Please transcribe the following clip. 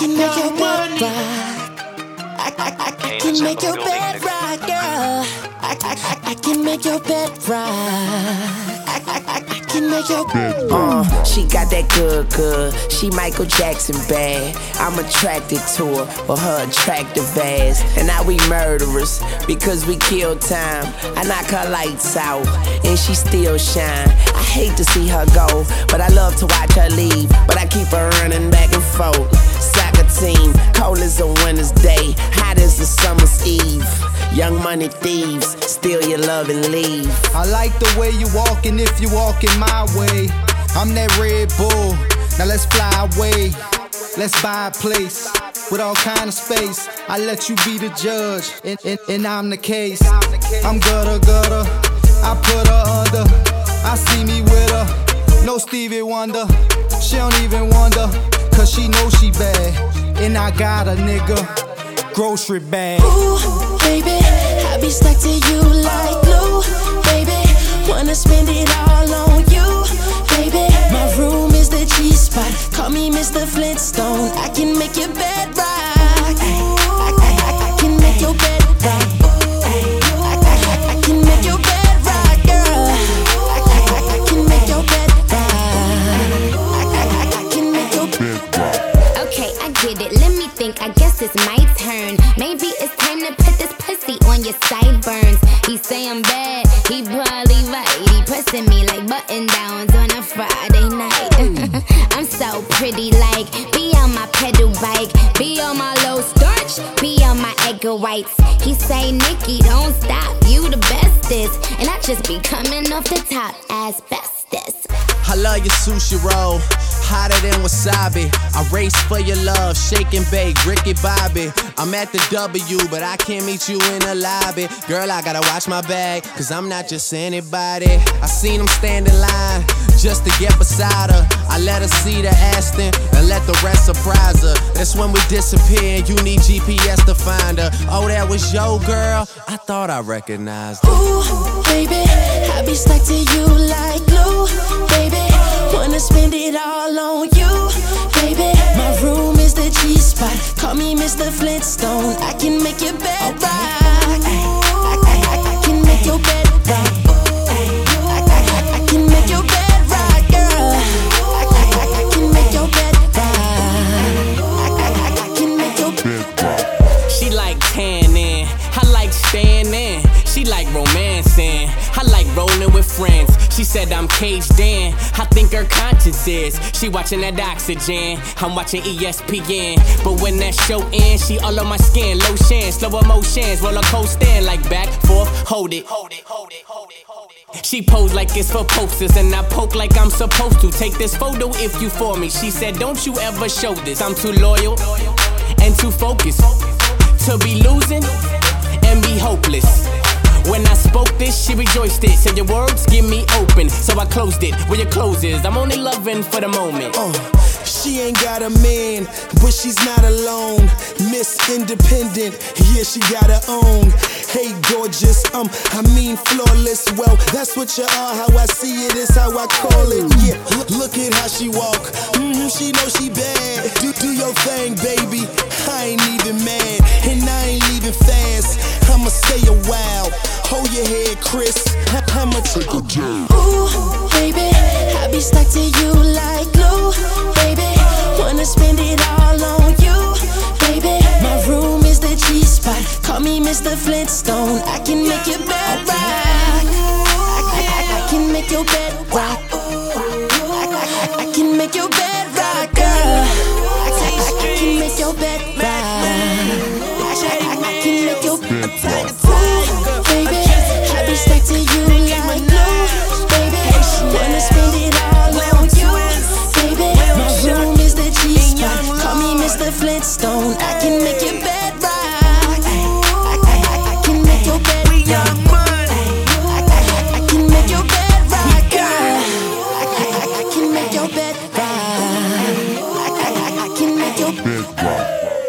can make your bed rock. I can make your bed rock, girl. I can make your bed rock. I can make your bed rock. She got that good. She Michael Jackson bad. I'm attracted to her for her attractive ass. And now we murderers because we kill time. I knock her lights out and she still shine. I hate to see her go, but I love to watch her leave. But I keep her running back and forth. Soccer team, cold as a winter's day, hot as a summer's eve. Young money thieves, steal your love and leave. I like the way you walkin' if you walkin' my way. I'm that Red Bull, now let's fly away. Let's buy a place with all kind of space. I let you be the judge, and I'm the case. I'm gutter, I put her under. I see me with her, no Stevie Wonder. She don't even wonder, cause she know she bad. And I got a nigga, grocery bag. Ooh, baby, I be stuck to you like glue. Baby, wanna spend it all on you. Baby, my room is the G-spot. Call me Mr. Flintstone. I can make your bed rock. I can make your bed rock. I can make your bed rock, girl. I can make your bed rock. I can make your bed rock. Okay, I get it. Let me think. I guess it's my turn. Maybe it's time to put this pussy on your sideburns. He say I'm bad. He probably right. He pressing me like button downs on a Friday night. I'm so pretty, like be on my pedal bike, be on my low starch, be on my egg whites. He say, Nikki, don't stop, you the bestest, and I just be coming off the top as bestest. I love your sushi roll, hotter than wasabi. I race for your love, shake and bake, Ricky Bobby. I'm at the W, but I can't meet you in the lobby. Girl, I gotta watch my bag, cause I'm not just anybody. I seen him stand in line, just to get beside her. I let her see the Aston, and let the rest surprise her. That's when we disappear, and you need GPS to find her. Oh, that was your girl? I thought I recognized her. Ooh, baby, I be stuck to you like glue. Baby, wanna spend it all on you. Baby, my room is the G-spot. Call me Mr. Flintstone. I can make your bed rock. I can make your bed rock. I can make your bed rock, girl. I can make your bed rock. I can make your bed rock. She like tanning, I like staying in. She like romancing, I like rolling with friends. She said I'm caged in, I think her conscience is. She watching that Oxygen, I'm watching ESPN. But when that show ends, she all on my skin. Lotion, slow emotions, roller coaster like back, forth, hold it. She pose like it's for posters, and I poke like I'm supposed to. Take this photo if you for me. She said, don't you ever show this. I'm too loyal and too focused to be losing and be hopeless. When I spoke this, she rejoiced it. Said your words give me open, so I closed it. Where your clothes is, I'm only loving for the moment. She ain't got a man, but she's not alone. Miss Independent, yeah, she got her own. Hey, gorgeous, I mean flawless. Well, that's what you are, how I see it is how I call it. Yeah, look at how she walk, she know she bad. Do your thing, baby, I ain't even mad. And I ain't leaving fast, I'ma stay a while. Hold your head, Chris, I'ma take a jab. Ooh, baby, I be stuck to you like glue. Baby, wanna spend it all on you. Baby, my room is the G-spot. Call me Mr. Flintstone. I can make your bed rock. I can make your bed rock. I can make your bed rock, girl. I can make your bed rock. I can make your bed rock.